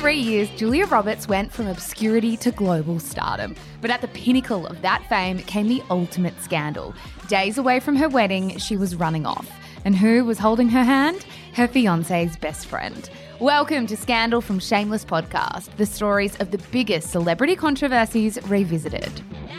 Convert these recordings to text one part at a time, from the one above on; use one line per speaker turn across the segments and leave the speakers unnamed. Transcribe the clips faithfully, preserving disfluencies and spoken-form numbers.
three years, Julia Roberts went from obscurity to global stardom. But at the pinnacle of that fame came the ultimate scandal. Days away from her wedding, she was running off. And who was holding her hand? Her fiancé's best friend. Welcome to Scandal from Shameless Podcast, the stories of the biggest celebrity controversies revisited.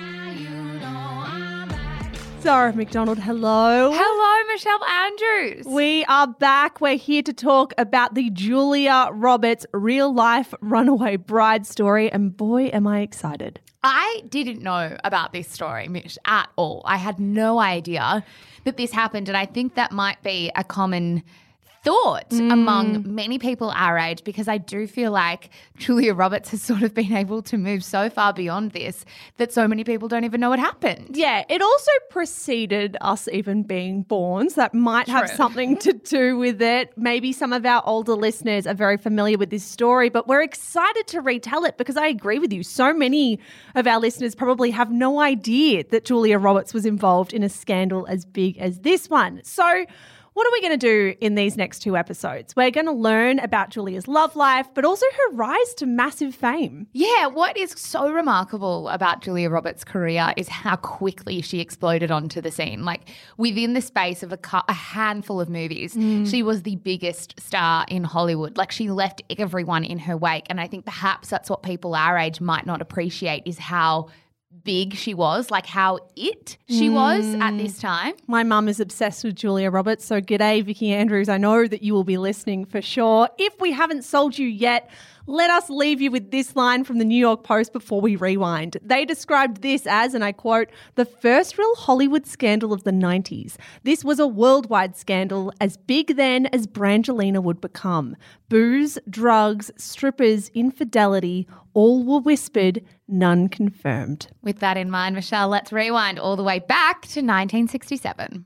Zara McDonald, hello.
Hello, Michelle Andrews.
We are back. We're here to talk about the Julia Roberts real-life runaway bride story, and boy, am I excited.
I didn't know about this story, Mish, at all. I had no idea that this happened, and I think that might be a common thought mm. among many people our age, because I do feel like Julia Roberts has sort of been able to move so far beyond this that so many people don't even know what happened.
Yeah, it also preceded us even being born, so that might
True.
have something to do with it. Maybe some of our older listeners are very familiar with this story, but we're excited to retell it because I agree with you. So many of our listeners probably have no idea that Julia Roberts was involved in a scandal as big as this one. So what are we going to do in these next two episodes? We're going to learn about Julia's love life, but also her rise to massive fame.
Yeah, what is so remarkable about Julia Roberts' career is how quickly she exploded onto the scene. Like within the space of a, cu- a handful of movies, mm. she was the biggest star in Hollywood. Like she left everyone in her wake. And I think perhaps that's what people our age might not appreciate, is how big she was, like how it she mm. was at this time.
My mum is obsessed with Julia Roberts, so g'day Vicky Andrews. I know that you will be listening for sure. If we haven't sold you yet, let us leave you with this line from the New York Post before we rewind. They described this as, and I quote, "the first real Hollywood scandal of the nineties. This was a worldwide scandal, as big then as Brangelina would become. Booze, drugs, strippers, infidelity, all were whispered, none confirmed."
With that in mind, Michelle, let's rewind all the way back to nineteen sixty-seven.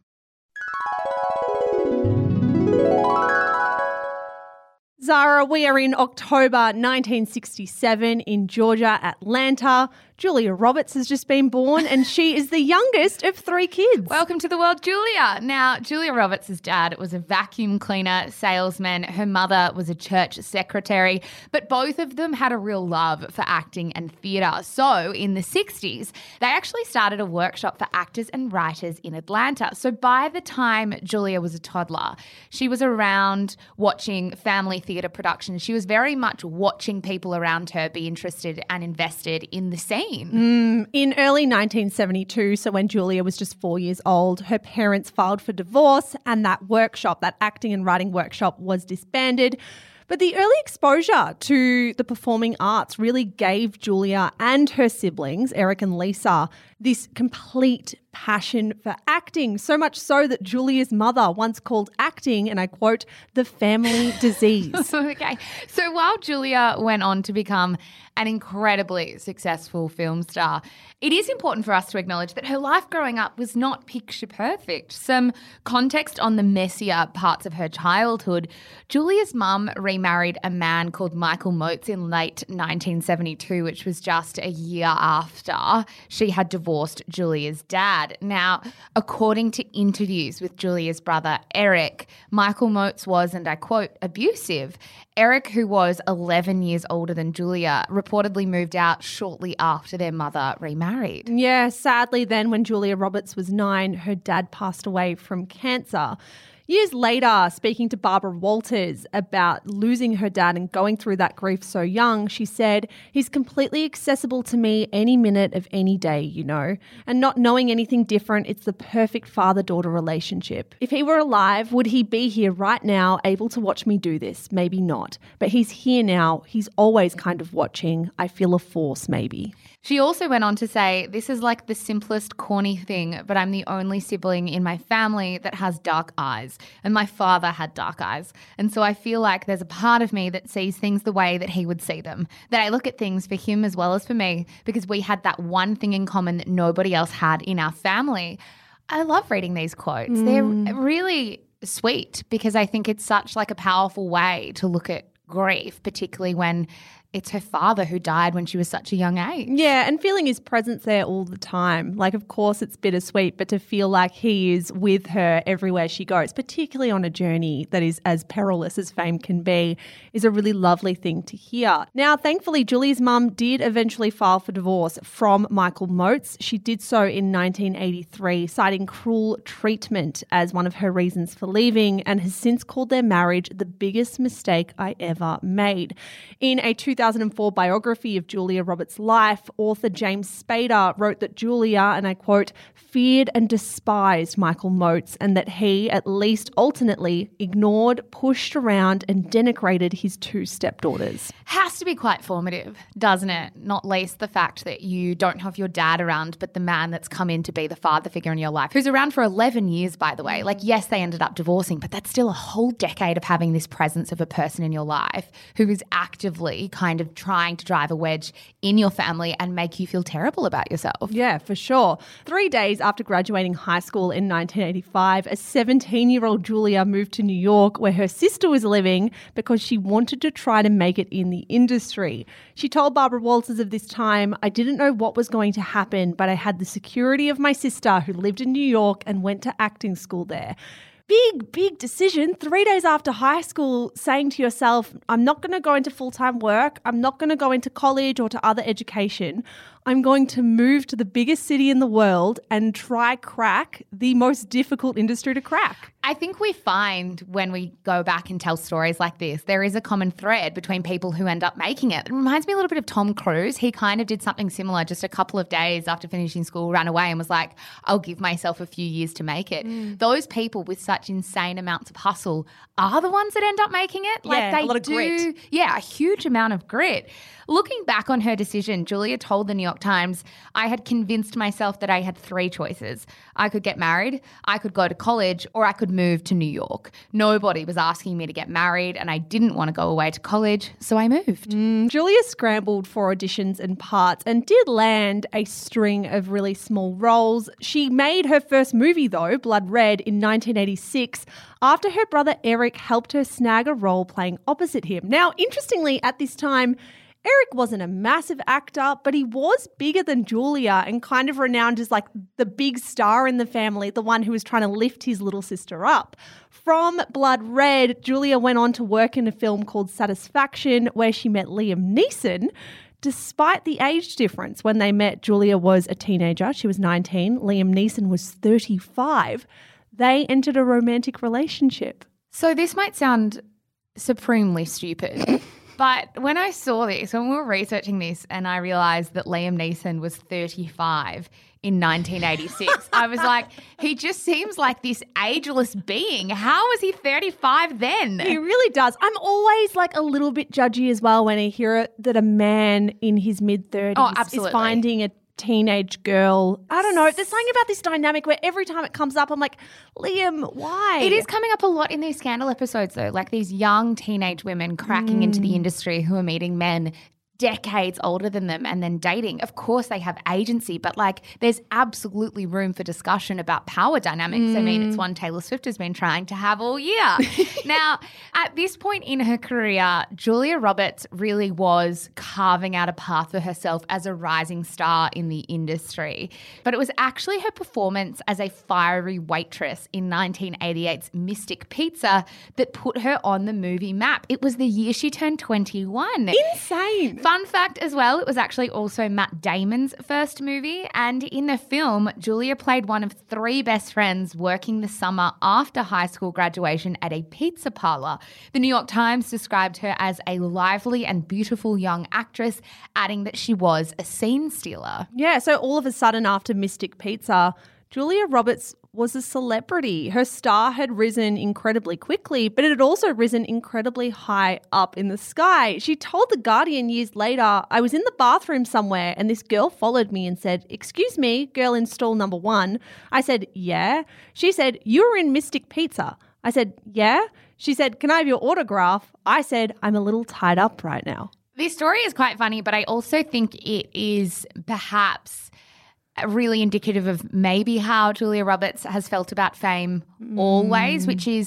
Zara, we are in October nineteen sixty-seven in Georgia, Atlanta. Julia Roberts has just been born and she is the youngest of three kids.
Welcome to the world, Julia. Now, Julia Roberts' dad was a vacuum cleaner salesman. Her mother was a church secretary, but both of them had a real love for acting and theatre. So in the sixties, they actually started a workshop for actors and writers in Atlanta. So by the time Julia was a toddler, she was around watching family theatre productions. She was very much watching people around her be interested and invested in the scene.
Mm, in early nineteen seventy-two, so when Julia was just four years old, her parents filed for divorce and that workshop, that acting and writing workshop, was disbanded. But the early exposure to the performing arts really gave Julia and her siblings, Eric and Lisa, this complete passion for acting, so much so that Julia's mother once called acting, and I quote, "the family disease."
Okay. So while Julia went on to become an incredibly successful film star, it is important for us to acknowledge that her life growing up was not picture perfect. Some context on the messier parts of her childhood: Julia's mum remarried a man called Michael Motes in late nineteen seventy-two, which was just a year after she had divorced Julia's dad. Now, according to interviews with Julia's brother Eric, Michael Motes was, and I quote, abusive. Eric, who was eleven years older than Julia, reportedly moved out shortly after their mother remarried.
Yeah, sadly then when Julia Roberts was nine, her dad passed away from cancer. Years later, speaking to Barbara Walters about losing her dad and going through that grief so young, she said, "He's completely accessible to me any minute of any day, you know. And not knowing anything different, it's the perfect father-daughter relationship. If he were alive, would he be here right now, able to watch me do this? Maybe not. But he's here now. He's always kind of watching. I feel a force, maybe."
She also went on to say, "This is like the simplest, corny thing, but I'm the only sibling in my family that has dark eyes. And my father had dark eyes. And so I feel like there's a part of me that sees things the way that he would see them. That I look at things for him as well as for me, because we had that one thing in common that nobody else had in our family." I love reading these quotes. Mm. They're really sweet, because I think it's such like a powerful way to look at grief, particularly when it's her father who died when she was such a young age.
Yeah, and feeling his presence there all the time. Like, of course, it's bittersweet, but to feel like he is with her everywhere she goes, particularly on a journey that is as perilous as fame can be, is a really lovely thing to hear. Now, thankfully, Julia's mum did eventually file for divorce from Michael Moats. She did so in nineteen eighty-three, citing cruel treatment as one of her reasons for leaving, and has since called their marriage the biggest mistake I ever made. In a two thousand four biography of Julia Roberts' life, author James Spader wrote that Julia, and I quote, feared and despised Michael Moats, and that he, at least alternately, ignored, pushed around and denigrated his two stepdaughters.
Has to be quite formative, doesn't it? Not least the fact that you don't have your dad around, but the man that's come in to be the father figure in your life, who's around for eleven years, by the way. Like, yes, they ended up divorcing, but that's still a whole decade of having this presence of a person in your life who is actively kind of trying to drive a wedge in your family and make you feel terrible about yourself.
Yeah, for sure. Three days after graduating high school in nineteen eighty-five, a seventeen-year-old Julia moved to New York where her sister was living because she wanted to try to make it in the industry. She told Barbara Walters of this time, I didn't know what was going to happen, but I had the security of my sister who lived in New York and went to acting school there. Big, big decision. Three days after high school, saying to yourself, I'm not going to go into full-time work. I'm not going to go into college or to other education. I'm going to move to the biggest city in the world and try crack the most difficult industry to crack.
I think we find when we go back and tell stories like this, there is a common thread between people who end up making it. It reminds me a little bit of Tom Cruise. He kind of did something similar just a couple of days after finishing school, ran away and was like, I'll give myself a few years to make it. Mm. Those people with such insane amounts of hustle are the ones that end up making it. Like
yeah,
they
a lot of
do,
grit.
Yeah, a huge amount of grit. Looking back on her decision, Julia told the New York Times, I had convinced myself that I had three choices. I could get married, I could go to college, or I could move to New York. Nobody was asking me to get married and I didn't want to go away to college, so I moved.
Mm, Julia scrambled for auditions and parts and did land a string of really small roles. She made her first movie, though, Blood Red, in nineteen eighty-six, after her brother Eric helped her snag a role playing opposite him. Now, interestingly, at this time, Eric wasn't a massive actor, but he was bigger than Julia and kind of renowned as like the big star in the family, the one who was trying to lift his little sister up. From Blood Red, Julia went on to work in a film called Satisfaction, where she met Liam Neeson. Despite the age difference, when they met, Julia was a teenager. She was nineteen. Liam Neeson was thirty-five. They entered a romantic relationship.
So this might sound supremely stupid. But when I saw this, when we were researching this and I realised that Liam Neeson was thirty-five in nineteen eighty-six, I was like, he just seems like this ageless being. How was he thirty-five then?
He really does. I'm always like a little bit judgy as well when I hear it that a man in his mid-thirties
oh, absolutely.
is finding a teenage girl. I don't know. There's something about this dynamic where every time it comes up, I'm like, Liam, why?
It is coming up a lot in these scandal episodes, though, like these young teenage women cracking mm. into the industry who are meeting men decades older than them and then dating. Of course they have agency, but like there's absolutely room for discussion about power dynamics. Mm. I mean, it's one Taylor Swift has been trying to have all year. Now, at this point in her career, Julia Roberts really was carving out a path for herself as a rising star in the industry. But it was actually her performance as a fiery waitress in nineteen eighty-eight's Mystic Pizza that put her on the movie map. It was the year she turned twenty-one.
Insane.
Fun fact as well, it was actually also Matt Damon's first movie, and in the film, Julia played one of three best friends working the summer after high school graduation at a pizza parlor. The New York Times described her as a lively and beautiful young actress, adding that she was a scene stealer.
Yeah, so all of a sudden after Mystic Pizza, Julia Roberts was a celebrity. Her star had risen incredibly quickly, but it had also risen incredibly high up in the sky. She told The Guardian years later, I was in the bathroom somewhere and this girl followed me and said, excuse me, girl in stall number one. I said, yeah. She said, you were in Mystic Pizza. I said, yeah. She said, can I have your autograph? I said, I'm a little tied up right now.
This story is quite funny, but I also think it is perhaps really indicative of maybe how Julia Roberts has felt about fame mm. always, which is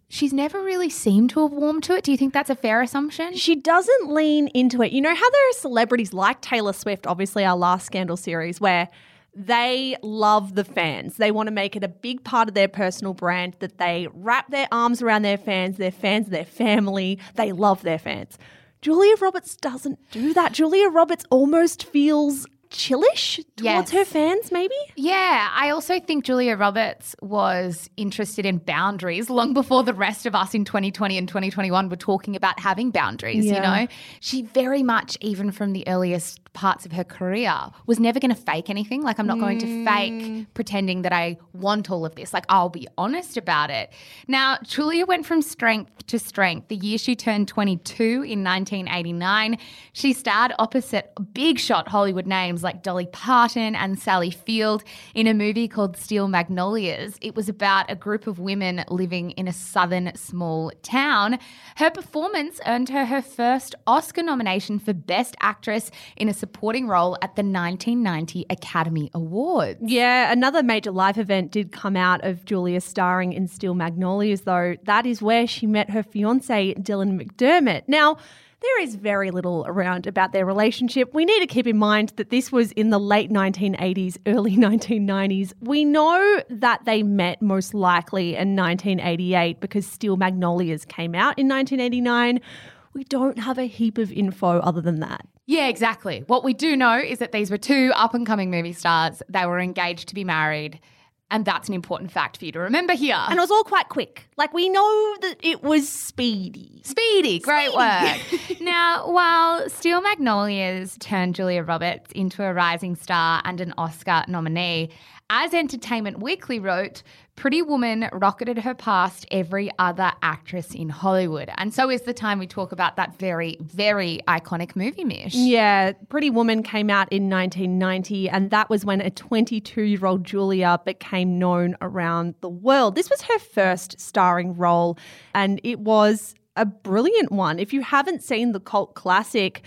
she's never really seemed to have warmed to it. Do you think that's a fair assumption?
She doesn't lean into it. You know how there are celebrities like Taylor Swift, obviously our last Scandal series, where they love the fans. They want to make it a big part of their personal brand, that they wrap their arms around their fans, their fans, their family. They love their fans. Julia Roberts doesn't do that. Julia Roberts almost feels chillish towards
Yes.
her fans, maybe?
Yeah, I also think Julia Roberts was interested in boundaries long before the rest of us in twenty twenty and twenty twenty-one were talking about having boundaries,
Yeah.
you know. She very much, even from the earliest parts of her career, was never going to fake anything. Like, I'm not going to fake pretending that I want all of this. Like, I'll be honest about it. Now, Julia went from strength to strength. The year she turned twenty-two in nineteen eighty-nine, she starred opposite big shot Hollywood names like Dolly Parton and Sally Field in a movie called Steel Magnolias. It was about a group of women living in a southern small town. Her performance earned her her first Oscar nomination for Best Actress in a supporting role at the nineteen ninety Academy Awards.
Yeah, another major life event did come out of Julia starring in Steel Magnolias, though. That is where she met her fiancé, Dylan McDermott. Now, there is very little around about their relationship. We need to keep in mind that this was in the late nineteen eighties, early nineteen nineties. We know that they met most likely in nineteen eighty-eight because Steel Magnolias came out in nineteen eighty-nine. We don't have a heap of info other than that.
Yeah, exactly. What we do know is that these were two up-and-coming movie stars. They were engaged to be married, and that's an important fact for you to remember here.
And it was all quite quick. Like, we know that it was speedy.
Speedy, great work. Now, while Steel Magnolias turned Julia Roberts into a rising star and an Oscar nominee, as Entertainment Weekly wrote, Pretty Woman rocketed her past every other actress in Hollywood. And so is the time we talk about that very, very iconic movie, Mish.
Yeah, Pretty Woman came out in nineteen ninety, and that was when a twenty-two-year-old Julia became known around the world. This was her first starring role, and it was a brilliant one. If you haven't seen the cult classic,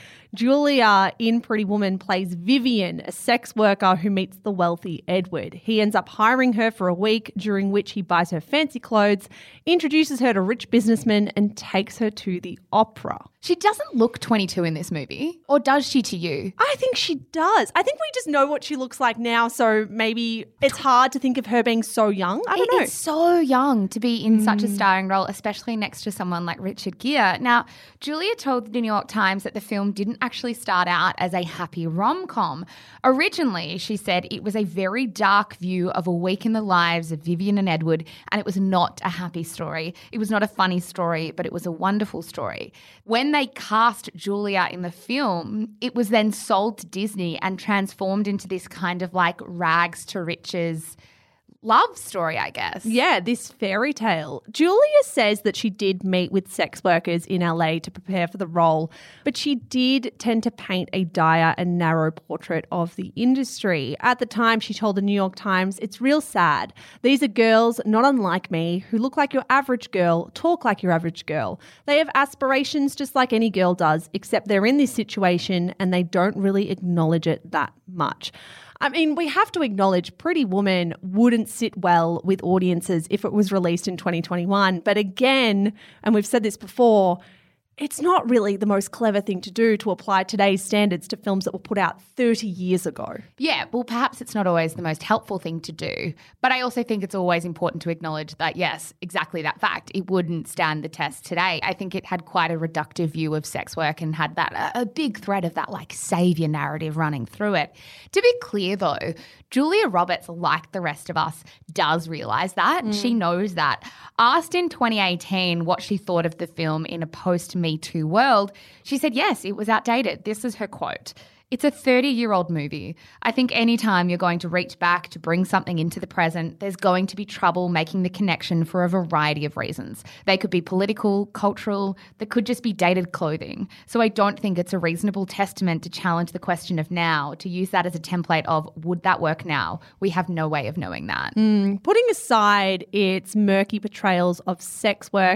Julia in Pretty Woman plays Vivian, a sex worker who meets the wealthy Edward. He ends up hiring her for a week, during which he buys her fancy clothes, introduces her to rich businessmen, and takes her to the opera.
She doesn't look twenty-two in this movie, or does she to you?
I think she does. I think we just know what she looks like now, so maybe it's hard to think of her being so young. I don't
It
know.
is so young to be in such a starring role, especially next to someone like Richard Gere. Now, Julia told the New York Times that the film didn't actually start out as a happy rom-com. Originally, she said it was a very dark view of a week in the lives of Vivian and Edward, and it was not a happy story. It was not a funny story, but it was a wonderful story. When they cast Julia in the film, it was then sold to Disney and transformed into this kind of like rags to riches love story, I guess.
Yeah, this fairy tale. Julia says that she did meet with sex workers in L A to prepare for the role, but she did tend to paint a dire and narrow portrait of the industry. At the time, she told the New York Times, "It's real sad. These are girls not unlike me who look like your average girl, talk like your average girl. They have aspirations just like any girl does, except they're in this situation and they don't really acknowledge it that much." I mean, we have to acknowledge Pretty Woman wouldn't sit well with audiences if it was released in twenty twenty-one. But again, and we've said this before, it's not really the most clever thing to do to apply today's standards to films that were put out thirty years ago.
Yeah, well, perhaps it's not always the most helpful thing to do, but I also think it's always important to acknowledge that, yes, exactly that fact, it wouldn't stand the test today. I think it had quite a reductive view of sex work and had that a, a big thread of that like savior narrative running through it. To be clear though, Julia Roberts, like the rest of us, does realise that. Mm. She knows that. Asked in twenty eighteen what she thought of the film in a post-Me Too world, she said, yes, it was outdated. This is her quote. It's a thirty-year-old movie. I think anytime you're going to reach back to bring something into the present, there's going to be trouble making the connection for a variety of reasons. They could be political, cultural, they could just be dated clothing. So I don't think it's a reasonable testament to challenge the question of now, to use that as a template of would that work now? We have no way of knowing that.
Mm, putting aside its murky portrayals of sex work,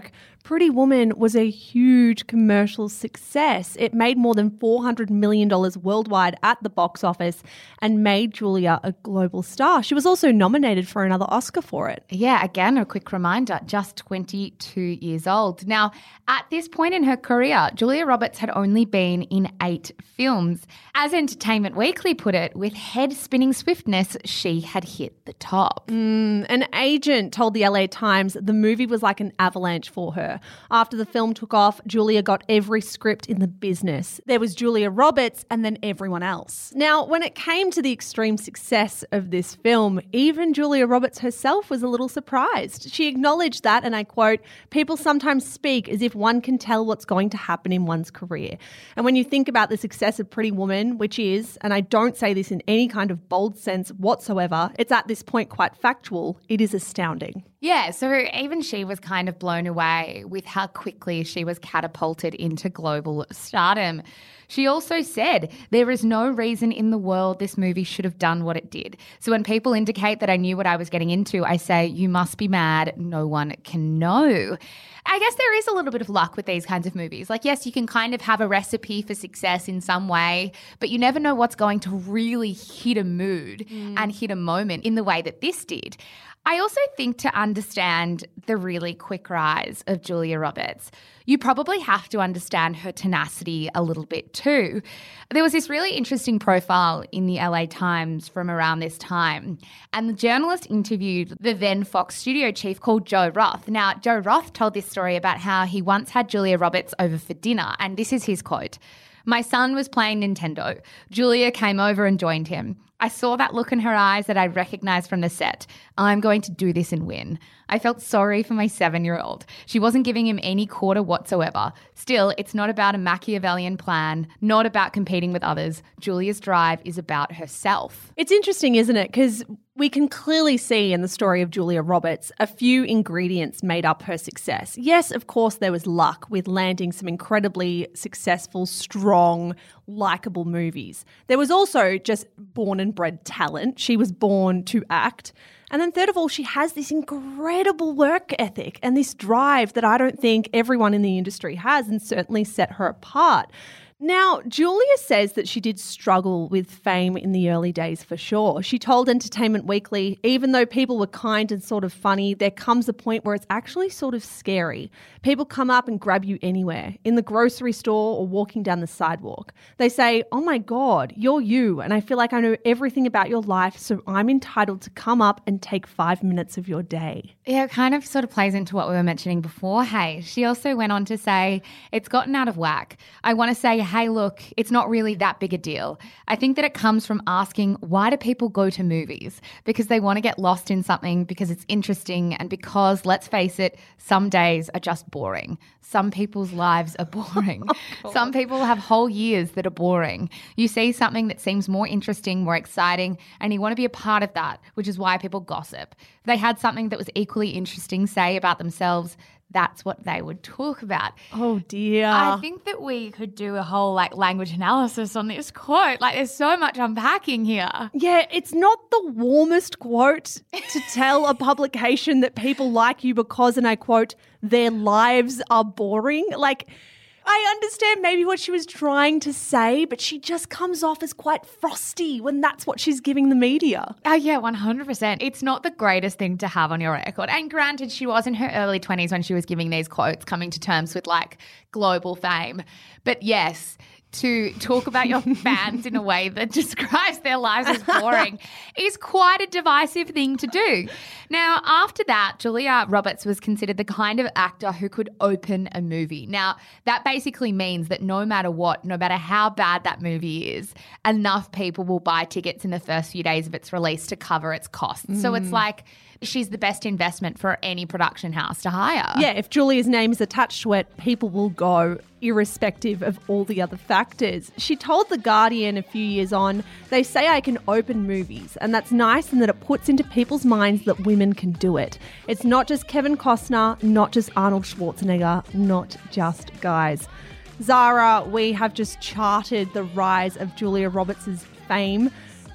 Pretty Woman was a huge commercial success. It made more than four hundred million dollars worldwide at the box office and made Julia a global star. She was also nominated for another Oscar for it.
Yeah, again, a quick reminder, just twenty-two years old. Now, at this point in her career, Julia Roberts had only been in eight films. As Entertainment Weekly put it, with head-spinning swiftness, she had hit the top.
Mm, an agent told the L A Times the movie was like an avalanche for her. After the film took off, Julia got every script in the business. There was Julia Roberts and then everyone else. Now, when it came to the extreme success of this film, even Julia Roberts herself was a little surprised. She acknowledged that, and I quote, "People sometimes speak as if one can tell what's going to happen in one's career." And when you think about the success of Pretty Woman, which is, and I don't say this in any kind of bold sense whatsoever, it's at this point quite factual, it is astounding.
Yeah, so even she was kind of blown away with how quickly she was catapulted into global stardom. She also said, "There is no reason in the world this movie should have done what it did. So when people indicate that I knew what I was getting into, I say, you must be mad. No one can know." I guess there is a little bit of luck with these kinds of movies. Like, yes, you can kind of have a recipe for success in some way, but you never know what's going to really hit a mood mm. and hit a moment in the way that this did. I also think to understand the really quick rise of Julia Roberts, you probably have to understand her tenacity a little bit too. There was this really interesting profile in the L A Times from around this time, and the journalist interviewed the then Fox studio chief called Joe Roth. Now, Joe Roth told this story about how he once had Julia Roberts over for dinner, and this is his quote. "My son was playing Nintendo. Julia came over and joined him. I saw that look in her eyes that I recognized from the set. I'm going to do this and win. I felt sorry for my seven-year-old. She wasn't giving him any quarter whatsoever. Still, it's not about a Machiavellian plan, not about competing with others. Julia's drive is about herself."
It's interesting, isn't it? Because we can clearly see in the story of Julia Roberts a few ingredients made up her success. Yes, of course, there was luck with landing some incredibly successful, strong, likeable movies. There was also just born and bred talent. She was born to act. And then third of all, she has this incredible work ethic and this drive that I don't think everyone in the industry has, and certainly set her apart. Now, Julia says that she did struggle with fame in the early days for sure. She told Entertainment Weekly, even though people were kind and sort of funny, there comes a point where it's actually sort of scary. People come up and grab you anywhere, in the grocery store or walking down the sidewalk. They say, "Oh my God, you're you, and I feel like I know everything about your life, so I'm entitled to come up and take five minutes of your day."
Yeah, it kind of sort of plays into what we were mentioning before, hey. She also went on to say, "It's gotten out of whack. I want to say, hey, look, it's not really that big a deal. I think that it comes from asking, why do people go to movies? Because they want to get lost in something, because it's interesting, and because, let's face it, some days are just boring. Some people's lives are boring. Oh, some people have whole years that are boring. You see something that seems more interesting, more exciting, and you want to be a part of that, which is why people gossip. If they had something that was equally interesting, say, about themselves, that's what they would talk about."
Oh dear.
I think that we could do a whole like language analysis on this quote. Like, there's so much unpacking here.
Yeah, it's not the warmest quote to tell a publication that people like you because, and I quote, "their lives are boring." Like, I understand maybe what she was trying to say, but she just comes off as quite frosty when that's what she's giving the media.
Oh, yeah, one hundred percent. It's not the greatest thing to have on your record. And granted, she was in her early twenties when she was giving these quotes, coming to terms with like global fame. But yes, to talk about your fans in a way that describes their lives as boring is quite a divisive thing to do. Now, after that, Julia Roberts was considered the kind of actor who could open a movie. Now, that basically means that no matter what, no matter how bad that movie is, enough people will buy tickets in the first few days of its release to cover its costs. Mm. So it's like she's the best investment for any production house to hire.
Yeah, if Julia's name is attached to it, people will go irrespective of all the other factors. She told The Guardian a few years on, "They say I can open movies, and that's nice in that it puts into people's minds that women can do it. It's not just Kevin Costner, not just Arnold Schwarzenegger, not just guys." Zara, we have just charted the rise of Julia Roberts' fame.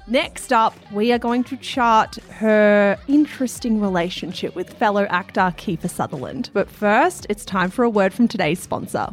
Next up, we are going to chart her interesting relationship with fellow actor Kiefer Sutherland. But first, it's time for a word from today's sponsor.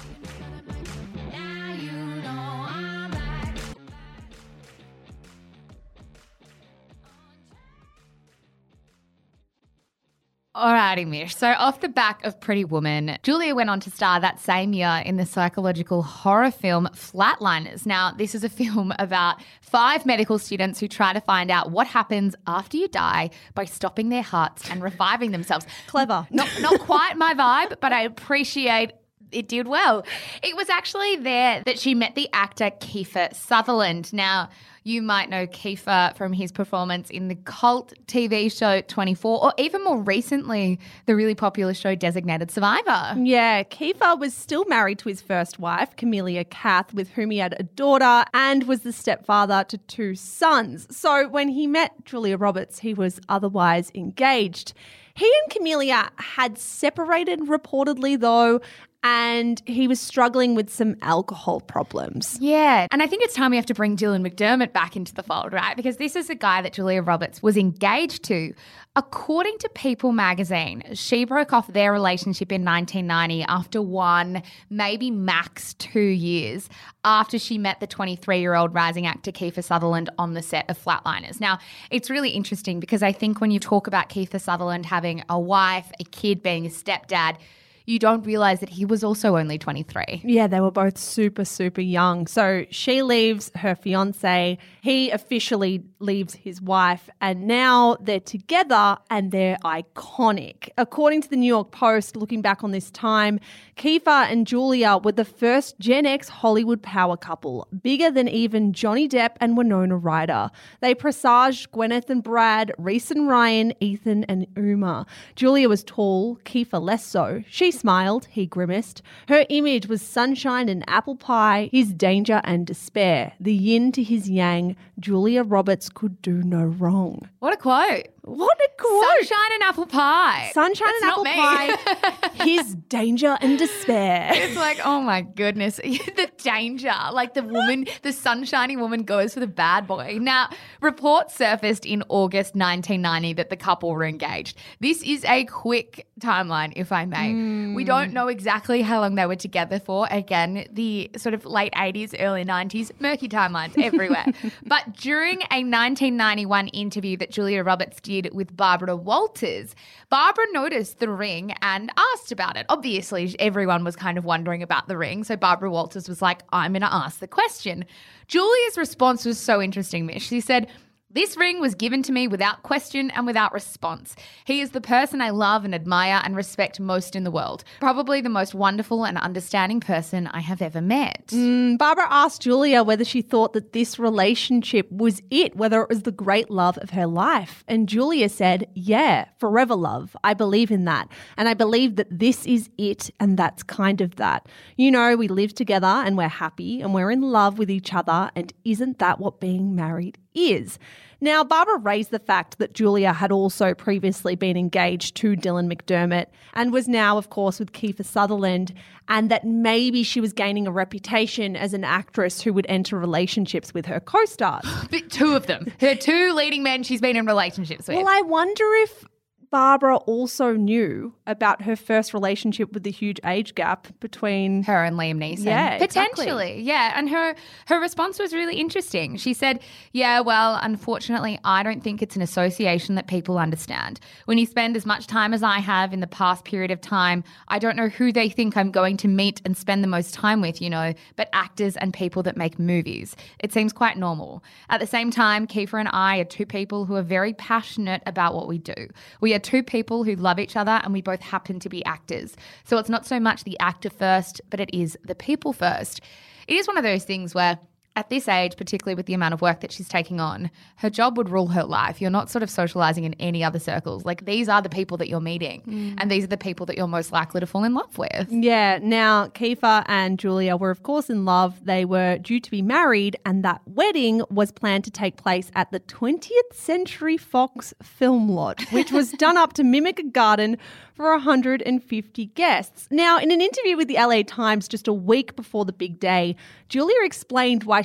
Alrighty, Mish. So off the back of Pretty Woman, Julia went on to star that same year in the psychological horror film Flatliners. Now, this is a film about five medical students who try to find out what happens after you die by stopping their hearts and reviving themselves.
Clever.
Not, not quite my vibe, but I appreciate it did well. It was actually there that she met the actor Kiefer Sutherland. Now, you might know Kiefer from his performance in the cult T V show twenty-four, or even more recently, the really popular show Designated Survivor.
Yeah, Kiefer was still married to his first wife, Camelia Kath, with whom he had a daughter and was the stepfather to two sons. So when he met Julia Roberts, he was otherwise engaged. He and Camelia had separated reportedly, though, and he was struggling with some alcohol problems.
Yeah, and I think it's time we have to bring Dylan McDermott back into the fold, right? Because this is the guy that Julia Roberts was engaged to. According to People magazine, she broke off their relationship in nineteen ninety after one, maybe max two years after she met the twenty-three-year-old rising actor Kiefer Sutherland on the set of Flatliners. Now, it's really interesting because I think when you talk about Kiefer Sutherland having a wife, a kid, being a stepdad, you don't realise that he was also only twenty-three.
Yeah, they were both super, super young. So she leaves her fiancé, he officially leaves his wife, and now they're together and they're iconic. According to the New York Post, looking back on this time, Kiefer and Julia were the first Gen X Hollywood power couple, bigger than even Johnny Depp and Winona Ryder. They presaged Gwyneth and Brad, Reese and Ryan, Ethan and Uma. Julia was tall, Kiefer less so. She smiled, he grimaced. Her image was sunshine and apple pie, his danger and despair. The yin to his yang, Julia Roberts could do no wrong.
What a quote.
What a quote.
Sunshine and apple pie.
Sunshine
That's
and apple
not
pie, his danger and despair.
It's like, oh my goodness, the danger. Like the woman, the sunshiny woman goes for the bad boy. Now, reports surfaced in August nineteen ninety that the couple were engaged. This is a quick timeline, if I may. Mm. We don't know exactly how long they were together for. Again, the sort of late eighties, early nineties, murky timelines everywhere. But during a nineteen ninety-one interview that Julia Roberts did with Barbara Walters, Barbara noticed the ring and asked about it. Obviously, everyone was kind of wondering about the ring, so Barbara Walters was like, I'm going to ask the question. Julia's response was so interesting, Mish. She said, "This ring was given to me without question and without response. He is the person I love and admire and respect most in the world. Probably the most wonderful and understanding person I have ever met."
Mm, Barbara asked Julia whether she thought that this relationship was it, whether it was the great love of her life. And Julia said, yeah, forever love. I believe in that. And I believe that this is it and that's kind of that. You know, we live together and we're happy and we're in love with each other, and isn't that what being married is? Now, Barbara raised the fact that Julia had also previously been engaged to Dylan McDermott and was now, of course, with Kiefer Sutherland, and that maybe she was gaining a reputation as an actress who would enter relationships with her co-stars.
But two of them. Her two leading men she's been in relationships with.
Well, I wonder if Barbara also knew about her first relationship with the huge age gap between
her and Liam Neeson.
Yeah,
potentially.
Exactly.
Yeah, and her her response was really interesting. She said, "Yeah, well, unfortunately, I don't think it's an association that people understand. When you spend as much time as I have in the past period of time, I don't know who they think I'm going to meet and spend the most time with, you know, but actors and people that make movies. It seems quite normal. At the same time, Kiefer and I are two people who are very passionate about what we do. We are two people who love each other and we both happen to be actors. So it's not so much the actor first, but it is the people first." It is one of those things where at this age, particularly with the amount of work that she's taking on, her job would rule her life. You're not sort of socialising in any other circles. Like, these are the people that you're meeting mm. and these are the people that you're most likely to fall in love with.
Yeah. Now, Kiefer and Julia were, of course, in love. They were due to be married, and that wedding was planned to take place at the twentieth Century Fox film lot, which was done up to mimic a garden for one hundred fifty guests. Now, in an interview with the L A Times just a week before the big day, Julia explained why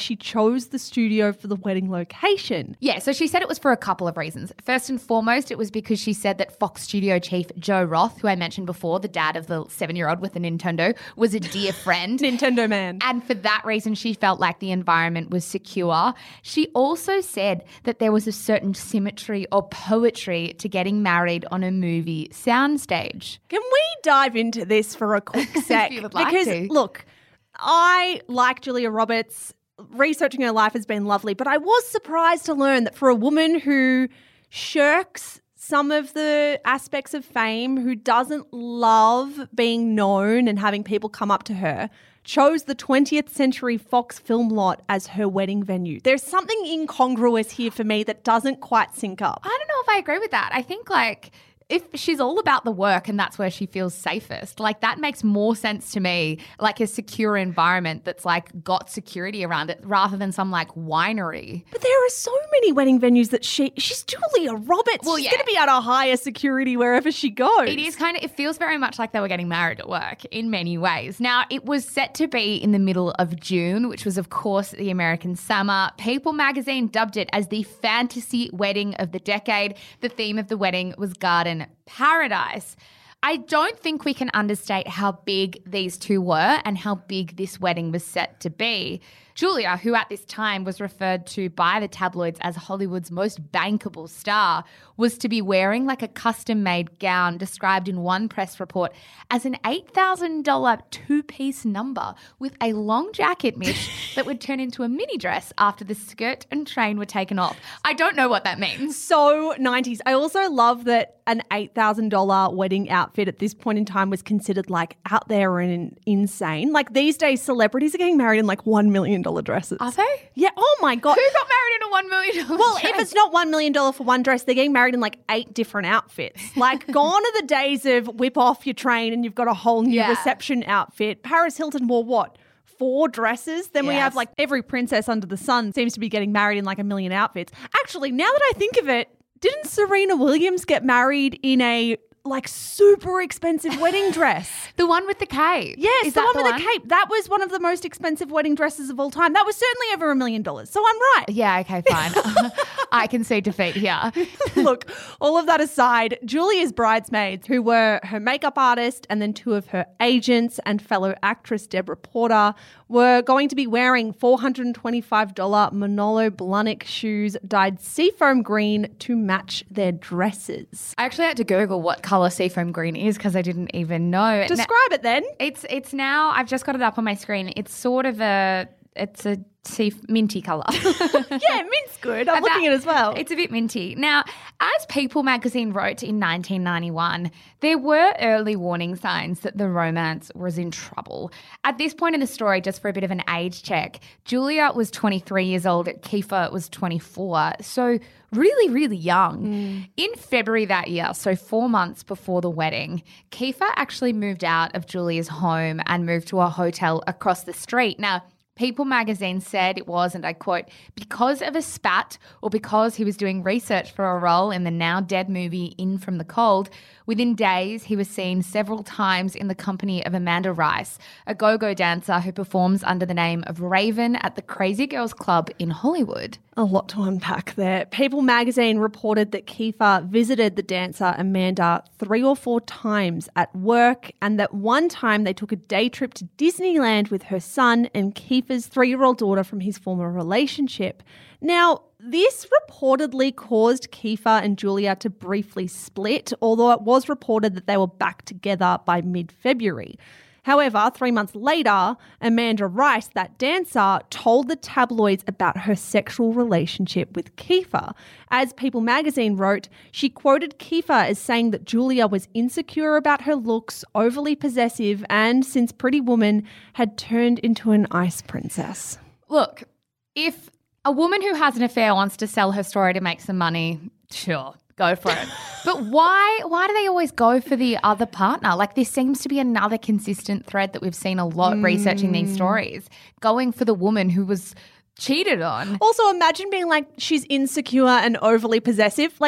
she chose the studio for the wedding location.
Yeah, so she said it was for a couple of reasons. First and foremost, it was because she said that Fox studio chief Joe Roth, who I mentioned before, the dad of the seven-year-old with the Nintendo, was a dear friend.
Nintendo man.
And for that reason, she felt like the environment was secure. She also said that there was a certain symmetry or poetry to getting married on a movie soundstage.
Can we dive into this for a quick sec?
If you would like
because,
to.
look, I like Julia Roberts. Researching her life has been lovely, but I was surprised to learn that for a woman who shirks some of the aspects of fame, who doesn't love being known and having people come up to her, chose the twentieth Century Fox film lot as her wedding venue. There's something incongruous here for me that doesn't quite sync up.
I don't know if I agree with that. I think like if she's all about the work and that's where she feels safest, like that makes more sense to me, like a secure environment that's like got security around it rather than some like winery.
But there are so many wedding venues that she, she's Julia Roberts.
Well,
she's
yeah.
going to be able to hire security wherever she goes.
It is kind of, it feels very much like they were getting married at work in many ways. Now, it was set to be in the middle of June, which was, of course, the American summer. People magazine dubbed it as the fantasy wedding of the decade. The theme of the wedding was garden paradise. I don't think we can understate how big these two were and how big this wedding was set to be. Julia, who at this time was referred to by the tabloids as Hollywood's most bankable star, was to be wearing like a custom-made gown described in one press report as an eight thousand dollars two-piece number with a long jacket mish that would turn into a mini dress after the skirt and train were taken off. I don't know what that means.
So nineties. I also love that an eight thousand dollars wedding outfit at this point in time was considered like out there and insane. Like these days, celebrities are getting married in like one million dollars dresses.
Are they?
Yeah. Oh my God.
Who got married in a one million dollars
Well,
dress?
if it's not one million dollars for one dress, they're getting married in like eight different outfits. Like gone are the days of whip off your train and you've got a whole new
Yeah.
reception outfit. Paris Hilton wore what? Four dresses. Then we
Yes.
have like every princess under the sun seems to be getting married in like a million outfits. Actually, now that I think of it, didn't Serena Williams get married in a like super expensive wedding dress?
The one with the cape.
Yes,
Is
the
that
one with the cape. That was one of the most expensive wedding dresses of all time. That was certainly over a million dollars. So I'm right.
Yeah, okay, fine. I can see defeat here.
Look, all of that aside, Julia's bridesmaids, who were her makeup artist and then two of her agents and fellow actress Deborah Porter, were going to be wearing four hundred twenty-five dollars Manolo Blahnik shoes dyed seafoam green to match their dresses.
I actually had to Google what colour seafoam green is because I didn't even know.
Describe it then.
It's it's now, I've just got it up on my screen. It's sort of a, it's a sea, minty colour.
Yeah, mint's good. I'm
And
looking
that-
at it as well.
It's a bit minty. Now, as People magazine wrote in nineteen ninety-one, there were early warning signs that the romance was in trouble. At this point in the story, just for a bit of an age check, Julia was twenty-three years old, Kiefer was twenty-four, so really, really young.
Mm.
In February that year, so four months before the wedding, Kiefer actually moved out of Julia's home and moved to a hotel across the street. Now, People magazine said it was, and I quote, because of a spat or because he was doing research for a role in the now dead movie In From the Cold, within days he was seen several times in the company of Amanda Rice, a go-go dancer who performs under the name of Raven at the Crazy Girls Club in Hollywood.
A lot to unpack there. People magazine reported that Kiefer visited the dancer Amanda three or four times at work and that one time they took a day trip to Disneyland with her son and Kiefer's three-year-old daughter from his former relationship. Now, this reportedly caused Kiefer and Julia to briefly split, although it was reported that they were back together by mid-February. However, three months later, Amanda Rice, that dancer, told the tabloids about her sexual relationship with Kiefer. As People magazine wrote, she quoted Kiefer as saying that Julia was insecure about her looks, overly possessive, and, since Pretty Woman, had turned into an ice princess.
Look, if a woman who has an affair wants to sell her story to make some money, sure, go for it. But why why do they always go for the other partner? Like, this seems to be another consistent thread that we've seen a lot researching these stories, going for the woman who was cheated on.
Also, imagine being like, she's insecure and overly possessive. Like,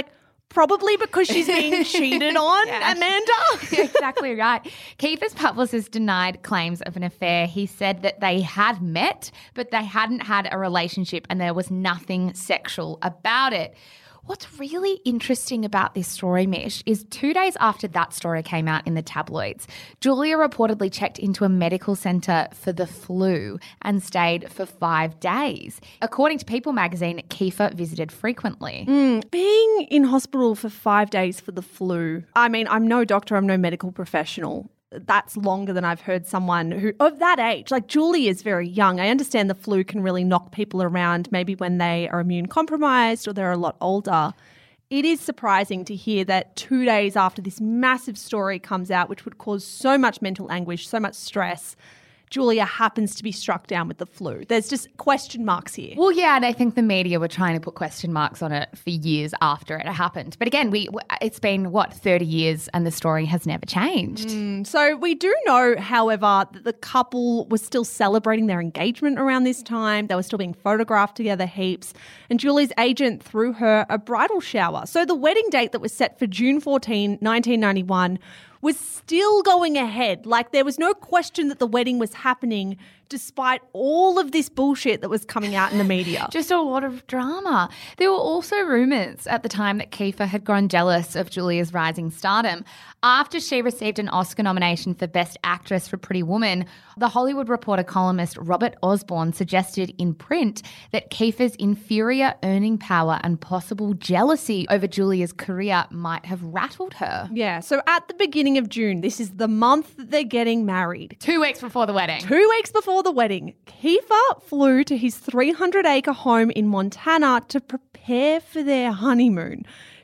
Probably because she's being cheated on,
Yeah.
Amanda.
Exactly right. Kiefer's publicist denied claims of an affair. He said that they had met, but they hadn't had a relationship and there was nothing sexual about it. What's really interesting about this story, Mish, is two days after that story came out in the tabloids, Julia reportedly checked into a medical centre for the flu and stayed for five days. According to People magazine, Kiefer visited frequently.
Mm, being in hospital for five days for the flu, I mean, I'm no doctor, I'm no medical professional. That's longer than I've heard someone who of that age. Like Julie is very young. I understand the flu can really knock people around maybe when they are immune compromised or they're a lot older. It is surprising to hear that two days after this massive story comes out, which would cause so much mental anguish, so much stress, Julia happens to be struck down with the flu. There's just question marks here.
Well, yeah, and I think the media were trying to put question marks on it for years after it happened. But again, we it's been, what, thirty years and the story has never changed.
Mm, so we do know, however, that the couple was still celebrating their engagement around this time. They were still being photographed together heaps. And Julie's agent threw her a bridal shower. So the wedding date that was set for June fourteenth, nineteen ninety-one was still going ahead. Like there was no question that the wedding was happening despite all of this bullshit that was coming out in the media.
Just a lot of drama. There were also rumours at the time that Kiefer had grown jealous of Julia's rising stardom. After she received an Oscar nomination for Best Actress for Pretty Woman, the Hollywood Reporter columnist Robert Osborne suggested in print that Kiefer's inferior earning power and possible jealousy over Julia's career might have rattled her.
Yeah, so at the beginning of June, this is the month that they're getting married.
Two weeks before the wedding.
Two weeks before the wedding, Kiefer flew to his three hundred acre home in Montana to prepare for their honeymoon.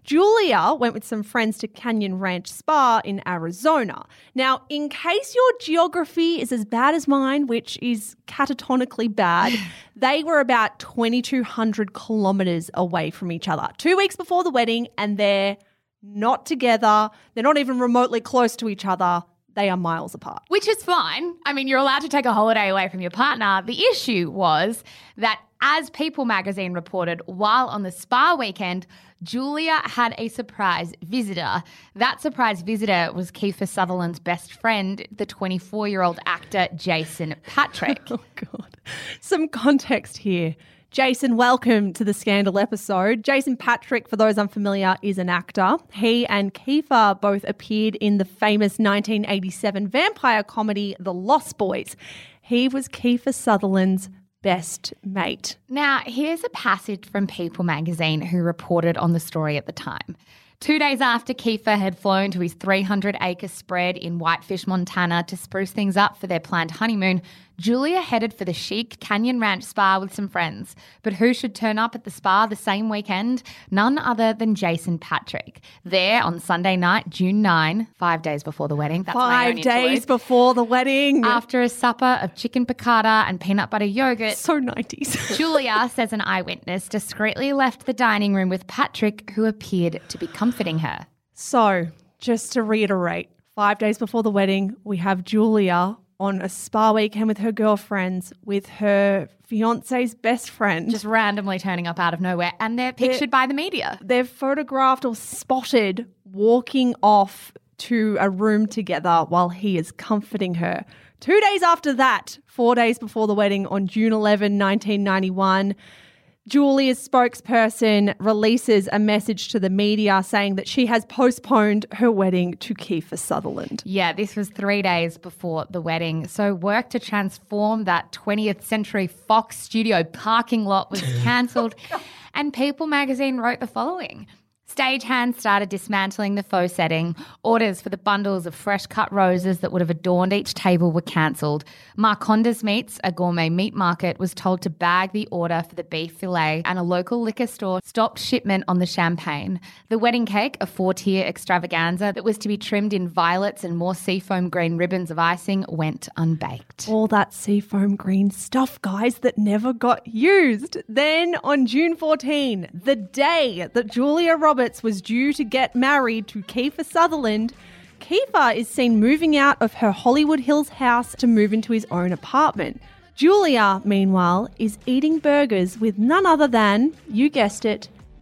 Julia went with some friends to Canyon Ranch Spa in Arizona. Now, in case your geography is as bad as mine, which is catatonically bad, they were about twenty-two hundred kilometres away from each other. Two weeks before the wedding, and they're not together. They're not even remotely close to each other. They are miles apart.
Which is fine. I mean, you're allowed to take a holiday away from your partner. The issue was that, as People magazine reported, while on the spa weekend, Julia had a surprise visitor. That surprise visitor was Kiefer Sutherland's best friend, the twenty-four-year-old actor Jason Patric.
Oh, God. Some context here. Jason, welcome to the Scandal episode. Jason Patric, for those unfamiliar, is an actor. He and Kiefer both appeared in the famous nineteen eighty-seven vampire comedy The Lost Boys. He was Kiefer Sutherland's best mate.
Now, here's a passage from People magazine who reported on the story at the time. Two days after Kiefer had flown to his three hundred acre spread in Whitefish, Montana to spruce things up for their planned honeymoon, Julia headed for the chic Canyon Ranch Spa with some friends. But who should turn up at the spa the same weekend? None other than Jason Patric. There on Sunday night, June ninth, five days before the wedding. That's
Five days before the wedding.
After a supper of chicken piccata and peanut butter yogurt.
So nineties.
Julia, says an eyewitness, discreetly left the dining room with Patric, who appeared to be comforting her.
So, just to reiterate, five days before the wedding, we have Julia on a spa weekend with her girlfriends, with her fiance's best friend.
Just randomly turning up out of nowhere, and they're pictured they're, by the media.
They're photographed or spotted walking off to a room together while he is comforting her. Two days after that, four days before the wedding, on June eleventh, nineteen ninety-one, Julia's spokesperson releases a message to the media saying that she has postponed her wedding to Kiefer Sutherland.
Yeah, this was three days before the wedding. So work to transform that twentieth century Fox studio parking lot was cancelled. And People magazine wrote the following. Stagehands started dismantling the faux setting. Orders for the bundles of fresh-cut roses that would have adorned each table were cancelled. Marconda's Meats, a gourmet meat market, was told to bag the order for the beef fillet, and a local liquor store stopped shipment on the champagne. The wedding cake, a four-tier extravaganza that was to be trimmed in violets and more seafoam green ribbons of icing, went unbaked.
All that seafoam green stuff, guys, that never got used. Then on June fourteenth, the day that Julia Roberts was due to get married to Kiefer Sutherland, Kiefer is seen moving out of her Hollywood Hills house to move into his own apartment. Julia, meanwhile, is eating burgers with none other than, you guessed it,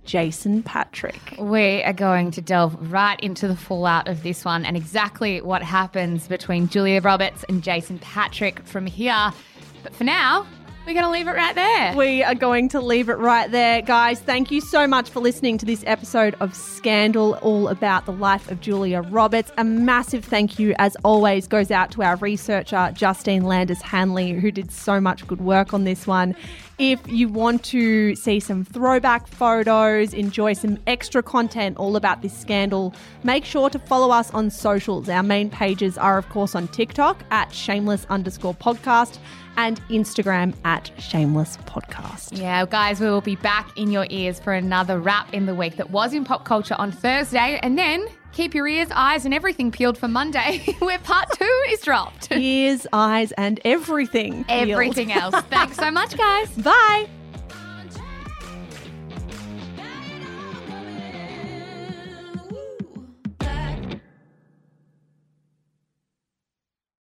Jason Patrick.
We are going to delve right into the fallout of this one and exactly what happens between Julia Roberts and Jason Patrick from here. But for now, we're going to leave it right there.
We are going to leave it right there. Guys, thank you so much for listening to this episode of Scandal, all about the life of Julia Roberts. A massive thank you, as always, goes out to our researcher, Justine Landis-Hanley, who did so much good work on this one. If you want to see some throwback photos, enjoy some extra content all about this scandal, make sure to follow us on socials. Our main pages are, of course, on TikTok at shameless underscore podcast and Instagram at shameless podcast.
Yeah, guys, we will be back in your ears for another wrap in the week that was in pop culture on Thursday. And then keep your ears, eyes and everything peeled for Monday where part two is dropped.
Ears, eyes and everything peeled.
Everything else. Thanks so much, guys.
Bye.